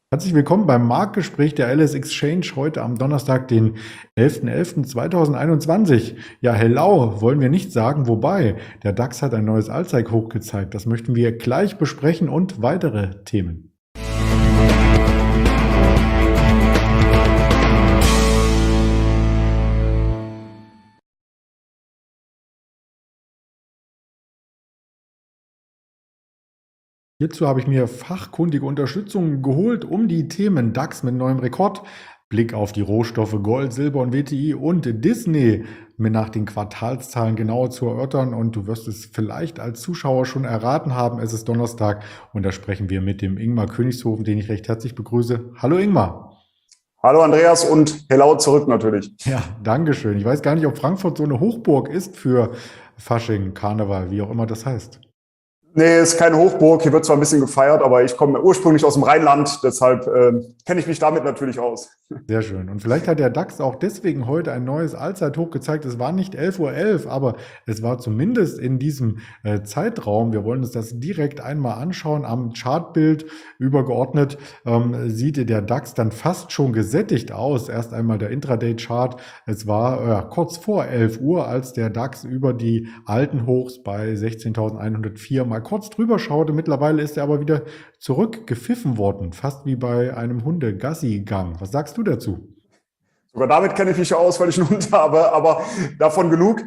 Herzlich willkommen beim Marktgespräch der LS Exchange heute am Donnerstag, den 11.11.2021. Ja, hello, wollen wir nicht sagen, wobei der DAX hat ein neues Allzeithoch gezeigt. Das möchten wir gleich besprechen und weitere Themen. Hierzu habe ich mir fachkundige Unterstützung geholt, um die Themen DAX mit neuem Rekord, Blick auf die Rohstoffe Gold, Silber und WTI und Disney mir nach den Quartalszahlen genauer zu erörtern. Und du wirst es vielleicht als Zuschauer schon erraten haben, es ist Donnerstag und da sprechen wir mit dem Ingmar Königshofen, den ich recht herzlich begrüße. Hallo Ingmar. Hallo Andreas und hello zurück natürlich. Ja, Dankeschön. Ich weiß gar nicht, ob Frankfurt so eine Hochburg ist für Fasching, Karneval, wie auch immer das heißt. Nee, ist keine Hochburg, hier wird zwar ein bisschen gefeiert, aber ich komme ursprünglich aus dem Rheinland, deshalb kenne ich mich damit natürlich aus. Sehr schön. Und vielleicht hat der DAX auch deswegen heute ein neues Allzeithoch gezeigt. Es war nicht 11:11 Uhr, aber es war zumindest in diesem Zeitraum. Wir wollen uns das direkt einmal anschauen. Am Chartbild übergeordnet sieht der DAX dann fast schon gesättigt aus. Erst einmal der Intraday-Chart. Es war kurz vor 11 Uhr, als der DAX über die alten Hochs bei 16.104 mal kurz drüber schaute. Mittlerweile ist er aber wieder zurückgepfiffen worden, fast wie bei einem Hunde-Gassi-Gang. Was sagst du dazu? Sogar damit kenne ich mich ja aus, weil ich einen Hund habe, aber davon genug.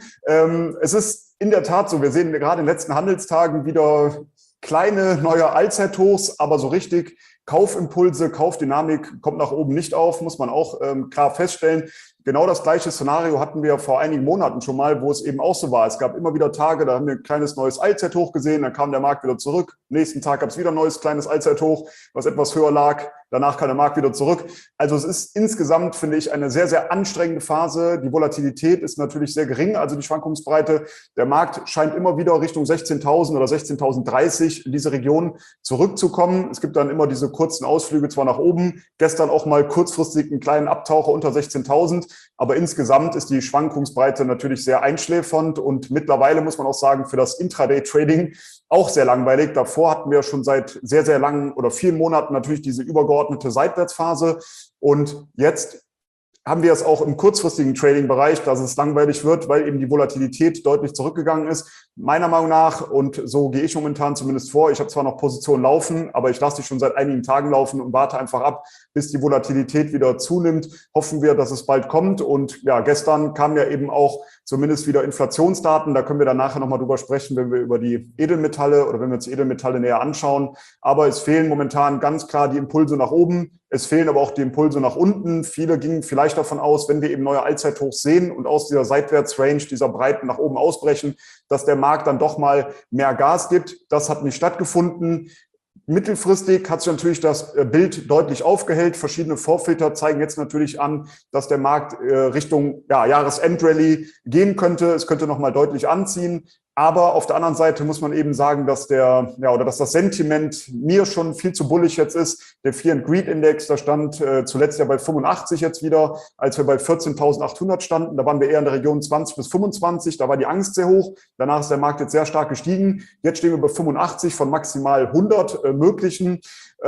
Es ist in der Tat so, wir sehen gerade in den letzten Handelstagen wieder kleine neue Allzeithochs, aber so richtig Kaufimpulse, Kaufdynamik kommt nach oben nicht auf, muss man auch klar feststellen. Genau das gleiche Szenario hatten wir vor einigen Monaten schon mal, wo es eben auch so war. Es gab immer wieder Tage, da haben wir ein kleines neues Allzeithoch gesehen, dann kam der Markt wieder zurück. Nächsten Tag gab es wieder ein neues kleines Allzeithoch, was etwas höher lag. Danach kam der Markt wieder zurück. Also es ist insgesamt, finde ich, eine sehr, sehr anstrengende Phase. Die Volatilität ist natürlich sehr gering, also die Schwankungsbreite. Der Markt scheint immer wieder Richtung 16.000 oder 16.030 in diese Region zurückzukommen. Es gibt dann immer diese kurzen Ausflüge zwar nach oben, gestern auch mal kurzfristig einen kleinen Abtaucher unter 16.000, aber insgesamt ist die Schwankungsbreite natürlich sehr einschläfernd und mittlerweile muss man auch sagen, für das Intraday-Trading auch sehr langweilig. Davor hatten wir schon seit sehr, sehr langen oder vielen Monaten natürlich diese übergeordnete Seitwärtsphase. Und jetzt haben wir es auch im kurzfristigen Trading-Bereich, dass es langweilig wird, weil eben die Volatilität deutlich zurückgegangen ist. Meiner Meinung nach, und so gehe ich momentan zumindest vor, ich habe zwar noch Positionen laufen, aber ich lasse die schon seit einigen Tagen laufen und warte einfach ab, bis die Volatilität wieder zunimmt. Hoffen wir, dass es bald kommt. Und ja, gestern kamen ja eben auch zumindest wieder Inflationsdaten. Da können wir dann nachher nochmal drüber sprechen, wenn wir über die Edelmetalle oder wenn wir uns die Edelmetalle näher anschauen. Aber es fehlen momentan ganz klar die Impulse nach oben. Es fehlen aber auch die Impulse nach unten. Viele gingen vielleicht davon aus, wenn wir eben neue Allzeithochs sehen und aus dieser Seitwärtsrange, dieser Breiten nach oben ausbrechen, dass der Markt dann doch mal mehr Gas gibt. Das hat nicht stattgefunden. Mittelfristig hat sich natürlich das Bild deutlich aufgehellt. Verschiedene Vorfilter zeigen jetzt natürlich an, dass der Markt Richtung Jahresendrallye gehen könnte. Es könnte nochmal deutlich anziehen. Aber auf der anderen Seite muss man eben sagen, dass dass das Sentiment mir schon viel zu bullig jetzt ist. Der Fear and Greed Index, da stand zuletzt ja bei 85 jetzt wieder, als wir bei 14.800 standen. Da waren wir eher in der Region 20 bis 25. Da war die Angst sehr hoch. Danach ist der Markt jetzt sehr stark gestiegen. Jetzt stehen wir bei 85 von maximal 100 möglichen.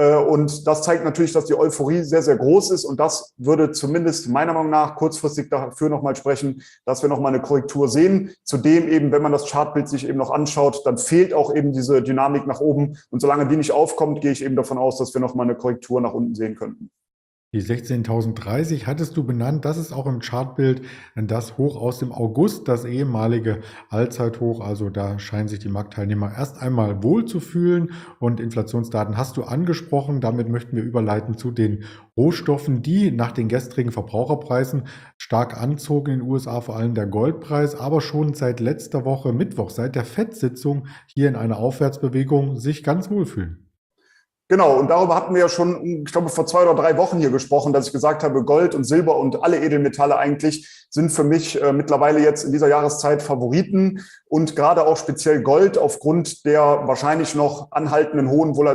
Und das zeigt natürlich, dass die Euphorie sehr, sehr groß ist. Und das würde zumindest meiner Meinung nach kurzfristig dafür nochmal sprechen, dass wir nochmal eine Korrektur sehen. Zudem eben, wenn man das Chartbild sich eben noch anschaut, dann fehlt auch eben diese Dynamik nach oben. Und solange die nicht aufkommt, gehe ich eben davon aus, dass wir nochmal eine Korrektur nach unten sehen könnten. Die 16.030 hattest du benannt. Das ist auch im Chartbild das Hoch aus dem August, das ehemalige Allzeithoch. Also da scheinen sich die Marktteilnehmer erst einmal wohl zu fühlen. Und Inflationsdaten hast du angesprochen. Damit möchten wir überleiten zu den Rohstoffen, die nach den gestrigen Verbraucherpreisen stark anzogen in den USA, vor allem der Goldpreis, aber schon seit letzter Woche Mittwoch, seit der FED-Sitzung hier in einer Aufwärtsbewegung sich ganz wohlfühlen. Genau, und darüber hatten wir ja schon, ich glaube, vor 2 oder 3 Wochen hier gesprochen, dass ich gesagt habe, Gold und Silber und alle Edelmetalle eigentlich sind für mich mittlerweile jetzt in dieser Jahreszeit Favoriten und gerade auch speziell Gold aufgrund der wahrscheinlich noch anhaltenden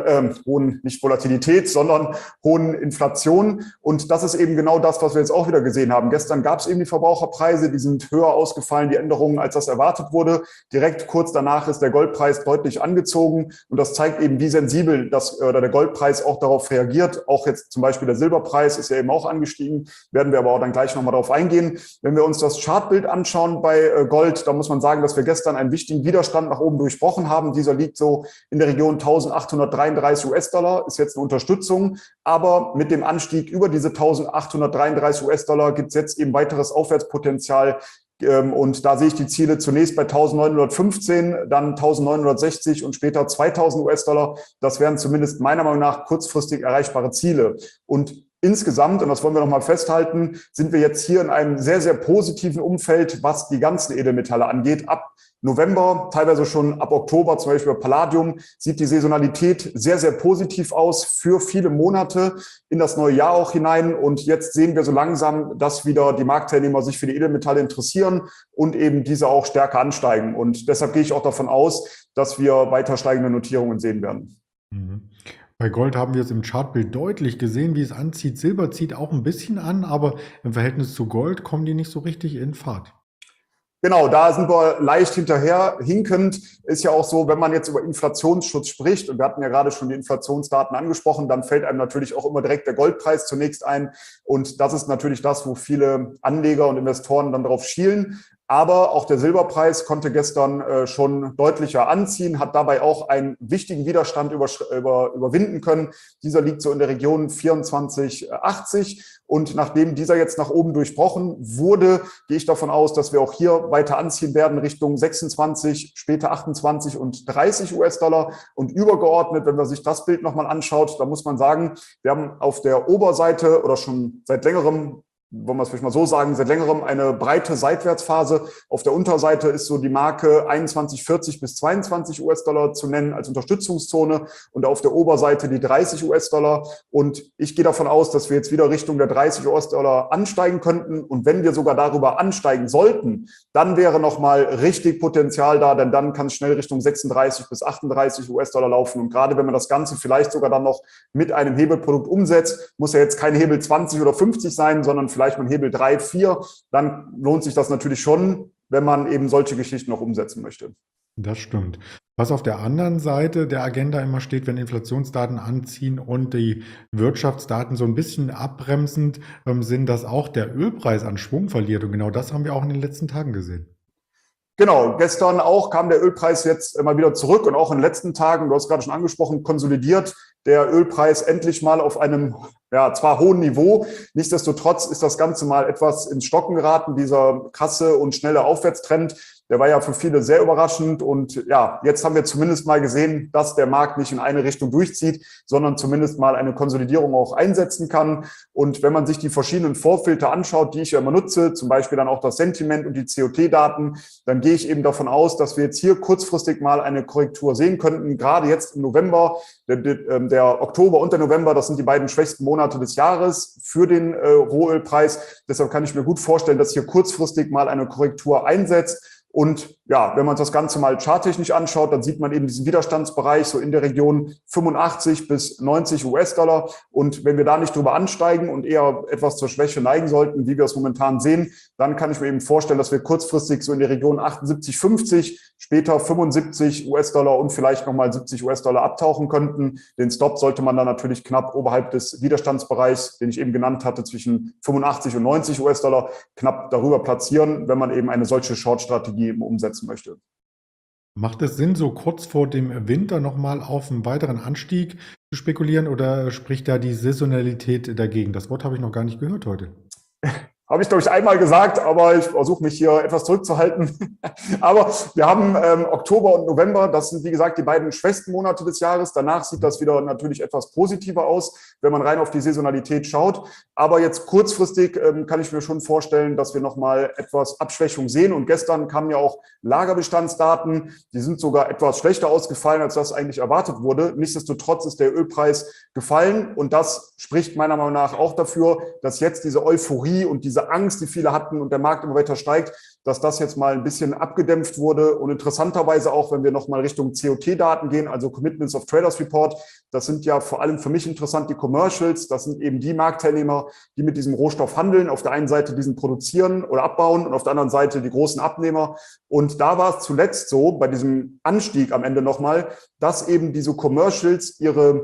hohen, nicht Volatilität, sondern hohen Inflation. Und das ist eben genau das, was wir jetzt auch wieder gesehen haben. Gestern gab es eben die Verbraucherpreise, die sind höher ausgefallen, die Änderungen, als das erwartet wurde. Direkt kurz danach ist der Goldpreis deutlich angezogen und das zeigt eben, wie sensibel das oder der Goldpreis auch darauf reagiert. Auch jetzt zum Beispiel der Silberpreis ist ja eben auch angestiegen, werden wir aber auch dann gleich nochmal darauf eingehen. Wenn wir uns das Chartbild anschauen bei Gold, da muss man sagen, dass wir gestern einen wichtigen Widerstand nach oben durchbrochen haben. Dieser liegt so in der Region 1833 US-Dollar, ist jetzt eine Unterstützung. Aber mit dem Anstieg über diese 1833 US-Dollar gibt es jetzt eben weiteres Aufwärtspotenzial. Und da sehe ich die Ziele zunächst bei 1915, dann 1960 und später 2000 US-Dollar. Das wären zumindest meiner Meinung nach kurzfristig erreichbare Ziele. Und insgesamt, und das wollen wir nochmal festhalten, sind wir jetzt hier in einem sehr, sehr positiven Umfeld, was die ganzen Edelmetalle angeht. Ab November, teilweise schon ab Oktober, zum Beispiel bei Palladium, sieht die Saisonalität sehr, sehr positiv aus für viele Monate in das neue Jahr auch hinein. Und jetzt sehen wir so langsam, dass wieder die Marktteilnehmer sich für die Edelmetalle interessieren und eben diese auch stärker ansteigen. Und deshalb gehe ich auch davon aus, dass wir weiter steigende Notierungen sehen werden. Mhm. Bei Gold haben wir es im Chartbild deutlich gesehen, wie es anzieht. Silber zieht auch ein bisschen an, aber im Verhältnis zu Gold kommen die nicht so richtig in Fahrt. Genau, da sind wir leicht hinterher hinkend. Ist ja auch so, wenn man jetzt über Inflationsschutz spricht, und wir hatten ja gerade schon die Inflationsdaten angesprochen, dann fällt einem natürlich auch immer direkt der Goldpreis zunächst ein. Und das ist natürlich das, wo viele Anleger und Investoren dann darauf schielen. Aber auch der Silberpreis konnte gestern schon deutlicher anziehen, hat dabei auch einen wichtigen Widerstand überwinden können. Dieser liegt so in der Region 24,80. Und nachdem dieser jetzt nach oben durchbrochen wurde, gehe ich davon aus, dass wir auch hier weiter anziehen werden Richtung 26, später 28 und 30 US-Dollar. Und übergeordnet, wenn man sich das Bild nochmal anschaut, da muss man sagen, wir haben auf der Oberseite oder schon seit längerem, wollen wir es vielleicht mal so sagen, seit längerem eine breite Seitwärtsphase. Auf der Unterseite ist so die Marke 21,40 bis 22 US-Dollar zu nennen als Unterstützungszone und auf der Oberseite die 30 US-Dollar. Und ich gehe davon aus, dass wir jetzt wieder Richtung der 30 US-Dollar ansteigen könnten. Und wenn wir sogar darüber ansteigen sollten, dann wäre nochmal richtig Potenzial da, denn dann kann es schnell Richtung 36 bis 38 US-Dollar laufen. Und gerade wenn man das Ganze vielleicht sogar dann noch mit einem Hebelprodukt umsetzt, muss ja jetzt kein Hebel 20 oder 50 sein, sondern vielleicht mal Hebel 3, 4, dann lohnt sich das natürlich schon, wenn man eben solche Geschichten noch umsetzen möchte. Das stimmt. Was auf der anderen Seite der Agenda immer steht, wenn Inflationsdaten anziehen und die Wirtschaftsdaten so ein bisschen abbremsend sind, dass auch der Ölpreis an Schwung verliert. Und genau das haben wir auch in den letzten Tagen gesehen. Genau, gestern auch kam der Ölpreis jetzt mal wieder zurück und auch in den letzten Tagen, du hast gerade schon angesprochen, konsolidiert der Ölpreis endlich mal auf einem zwar hohen Niveau. Nichtsdestotrotz ist das Ganze mal etwas ins Stocken geraten, dieser krasse und schnelle Aufwärtstrend. Der war ja für viele sehr überraschend und ja, jetzt haben wir zumindest mal gesehen, dass der Markt nicht in eine Richtung durchzieht, sondern zumindest mal eine Konsolidierung auch einsetzen kann. Und wenn man sich die verschiedenen Vorfilter anschaut, die ich ja immer nutze, zum Beispiel dann auch das Sentiment und die COT-Daten, dann gehe ich eben davon aus, dass wir jetzt hier kurzfristig mal eine Korrektur sehen könnten. Gerade jetzt im November, der Oktober und der November, das sind die beiden schwächsten Monate des Jahres für den Rohölpreis. Deshalb kann ich mir gut vorstellen, dass hier kurzfristig mal eine Korrektur einsetzt. Und ja, wenn man das Ganze mal charttechnisch anschaut, dann sieht man eben diesen Widerstandsbereich so in der Region 85 bis 90 US-Dollar. Und wenn wir da nicht drüber ansteigen und eher etwas zur Schwäche neigen sollten, wie wir es momentan sehen, dann kann ich mir eben vorstellen, dass wir kurzfristig so in der Region 78, 50, später 75 US-Dollar und vielleicht nochmal 70 US-Dollar abtauchen könnten. Den Stop sollte man dann natürlich knapp oberhalb des Widerstandsbereichs, den ich eben genannt hatte, zwischen 85 und 90 US-Dollar, knapp darüber platzieren, wenn man eben eine solche Short-Strategie umsetzen möchte. Macht es Sinn, so kurz vor dem Winter nochmal auf einen weiteren Anstieg zu spekulieren oder spricht da die Saisonalität dagegen? Das Wort habe ich noch gar nicht gehört heute. Habe ich, glaube ich, einmal gesagt, aber ich versuche mich hier etwas zurückzuhalten. Aber wir haben Oktober und November, das sind, wie gesagt, die beiden schwächsten Monate des Jahres. Danach sieht das wieder natürlich etwas positiver aus, wenn man rein auf die Saisonalität schaut. Aber jetzt kurzfristig kann ich mir schon vorstellen, dass wir nochmal etwas Abschwächung sehen. Und gestern kamen ja auch Lagerbestandsdaten. Die sind sogar etwas schlechter ausgefallen, als das eigentlich erwartet wurde. Nichtsdestotrotz ist der Ölpreis gefallen. Und das spricht meiner Meinung nach auch dafür, dass jetzt diese Euphorie und diese diese Angst, die viele hatten und der Markt immer weiter steigt, dass das jetzt mal ein bisschen abgedämpft wurde. Und interessanterweise auch, wenn wir nochmal Richtung COT-Daten gehen, also Commitments of Traders Report, das sind ja vor allem für mich interessant die Commercials. Das sind eben die Marktteilnehmer, die mit diesem Rohstoff handeln. Auf der einen Seite diesen produzieren oder abbauen und auf der anderen Seite die großen Abnehmer. Und da war es zuletzt so, bei diesem Anstieg am Ende nochmal, dass eben diese Commercials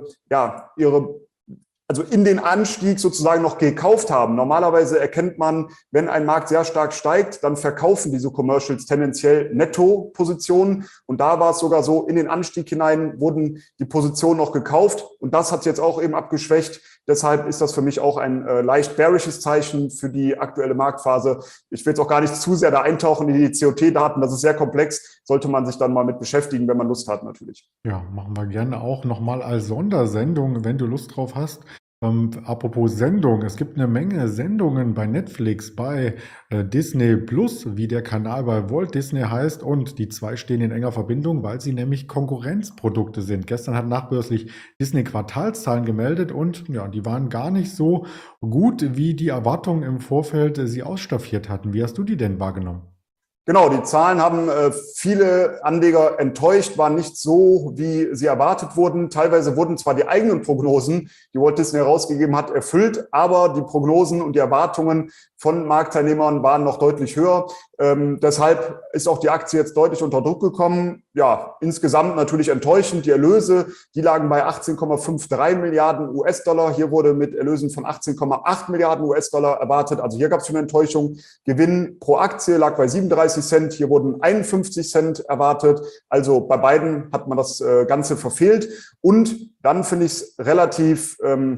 also in den Anstieg sozusagen noch gekauft haben. Normalerweise erkennt man, wenn ein Markt sehr stark steigt, dann verkaufen diese Commercials tendenziell Netto-Positionen. Und da war es sogar so, in den Anstieg hinein wurden die Positionen noch gekauft. Und das hat jetzt auch eben abgeschwächt. Deshalb ist das für mich auch ein leicht bearishes Zeichen für die aktuelle Marktphase. Ich will jetzt auch gar nicht zu sehr da eintauchen in die COT-Daten. Das ist sehr komplex. Sollte man sich dann mal mit beschäftigen, wenn man Lust hat, natürlich. Ja, machen wir gerne auch nochmal als Sondersendung, wenn du Lust drauf hast. Apropos Sendung, es gibt eine Menge Sendungen bei Netflix, bei Disney Plus, wie der Kanal bei Walt Disney heißt, und die zwei stehen in enger Verbindung, weil sie nämlich Konkurrenzprodukte sind. Gestern hat nachbörslich Disney Quartalszahlen gemeldet und ja, die waren gar nicht so gut, wie die Erwartungen im Vorfeld sie ausstaffiert hatten. Wie hast du die denn wahrgenommen? Genau, die Zahlen haben viele Anleger enttäuscht, waren nicht so, wie sie erwartet wurden. Teilweise wurden zwar die eigenen Prognosen, die Walt Disney herausgegeben hat, erfüllt, aber die Prognosen und die Erwartungen von Marktteilnehmern waren noch deutlich höher. Deshalb ist auch die Aktie jetzt deutlich unter Druck gekommen. Ja, insgesamt natürlich enttäuschend. Die Erlöse, die lagen bei 18,53 Milliarden US-Dollar. Hier wurde mit Erlösen von 18,8 Milliarden US-Dollar erwartet. Also hier gab es schon eine Enttäuschung. Gewinn pro Aktie lag bei 37 Cent. Hier wurden 51 Cent erwartet. Also bei beiden hat man das Ganze verfehlt. Und dann finde ich es relativ,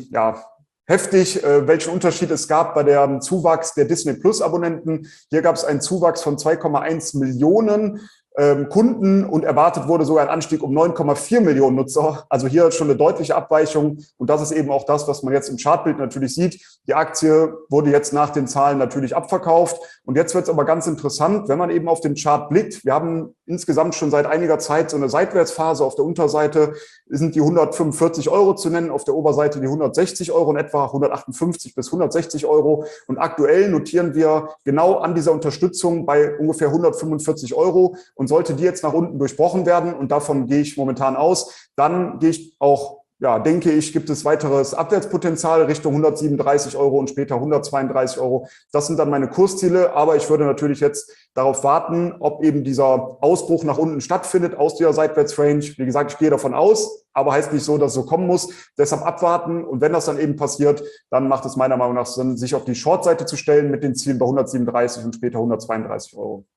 heftig, welchen Unterschied es gab bei dem Zuwachs der Disney Plus Abonnenten. Hier gab es einen Zuwachs von 2,1 Millionen Kunden und erwartet wurde sogar ein Anstieg um 9,4 Millionen Nutzer. Also hier schon eine deutliche Abweichung. Und das ist eben auch das, was man jetzt im Chartbild natürlich sieht. Die Aktie wurde jetzt nach den Zahlen natürlich abverkauft. Und jetzt wird es aber ganz interessant, wenn man eben auf den Chart blickt. Wir haben insgesamt schon seit einiger Zeit so eine Seitwärtsphase. Auf der Unterseite sind die 145 Euro zu nennen, auf der Oberseite die 160 Euro in etwa, 158 bis 160 Euro. Und aktuell notieren wir genau an dieser Unterstützung bei ungefähr 145 Euro. Und sollte die jetzt nach unten durchbrochen werden, und davon gehe ich momentan aus, dann gehe ich auch, denke ich, gibt es weiteres Abwärtspotenzial Richtung 137 Euro und später 132 Euro. Das sind dann meine Kursziele, aber ich würde natürlich jetzt darauf warten, ob eben dieser Ausbruch nach unten stattfindet aus dieser Seitwärtsrange. Wie gesagt, ich gehe davon aus, aber heißt nicht so, dass es so kommen muss. Deshalb abwarten, und wenn das dann eben passiert, dann macht es meiner Meinung nach Sinn, sich auf die Short-Seite zu stellen mit den Zielen bei 137 und später 132 Euro.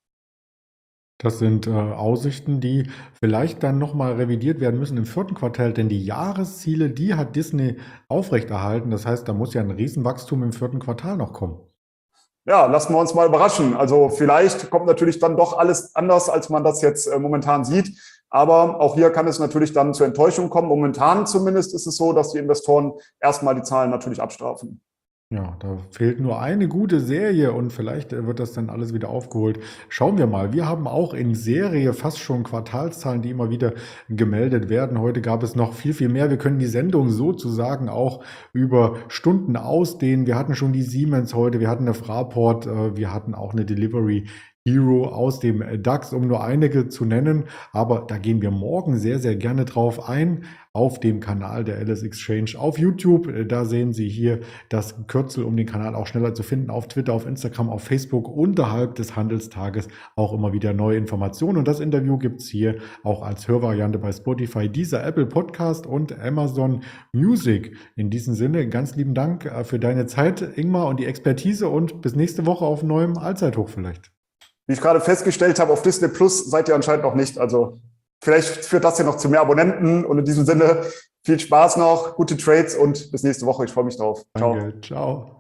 Das sind Aussichten, die vielleicht dann nochmal revidiert werden müssen im vierten Quartal, denn die Jahresziele, die hat Disney aufrechterhalten. Das heißt, da muss ja ein Riesenwachstum im vierten Quartal noch kommen. Ja, lassen wir uns mal überraschen. Also vielleicht kommt natürlich dann doch alles anders, als man das jetzt momentan sieht. Aber auch hier kann es natürlich dann zur Enttäuschung kommen. Momentan zumindest ist es so, dass die Investoren erstmal die Zahlen natürlich abstrafen. Ja, da fehlt nur eine gute Serie und vielleicht wird das dann alles wieder aufgeholt. Schauen wir mal. Wir haben auch in Serie fast schon Quartalszahlen, die immer wieder gemeldet werden. Heute gab es noch viel, viel mehr. Wir können die Sendung sozusagen auch über Stunden ausdehnen. Wir hatten schon die Siemens heute, wir hatten eine Fraport, wir hatten auch eine Delivery Hero aus dem DAX, um nur einige zu nennen. Aber da gehen wir morgen sehr, sehr gerne drauf ein auf dem Kanal der LS Exchange auf YouTube. Da sehen Sie hier das Kürzel, um den Kanal auch schneller zu finden, auf Twitter, auf Instagram, auf Facebook, unterhalb des Handelstages auch immer wieder neue Informationen. Und das Interview gibt es hier auch als Hörvariante bei Spotify, dieser Apple Podcast und Amazon Music. In diesem Sinne, ganz lieben Dank für deine Zeit, Ingmar, und die Expertise, und bis nächste Woche auf neuem Allzeithoch vielleicht. Wie ich gerade festgestellt habe, auf Disney Plus seid ihr anscheinend noch nicht. Also vielleicht führt das ja noch zu mehr Abonnenten. Und in diesem Sinne viel Spaß noch, gute Trades und bis nächste Woche. Ich freue mich drauf. Danke, ciao.